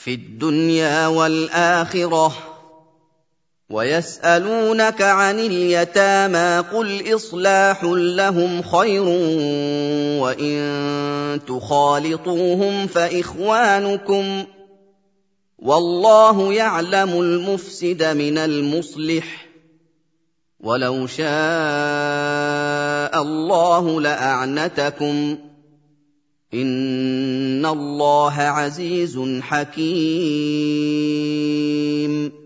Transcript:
فِي الدُّنْيَا وَالْآخِرَةِ ۗ وَيَسْأَلُونَكَ عَنِ الْيَتَامَىٰ قُلْ إِصْلَاحٌ لَّهُمْ خَيْرٌ ۖ وَإِن تُخَالِطُوهُمْ فَإِخْوَانُكُمْ ۚ وَاللَّهُ يَعْلَمُ الْمُفْسِدَ مِنَ الْمُصْلِحِ ۚ وَلَوْ شَاءَ اللَّهُ لَأَعْنَتَكُمْ ۚ إِنَّ اللَّهَ عَزِيزٌ حَكِيمٌ.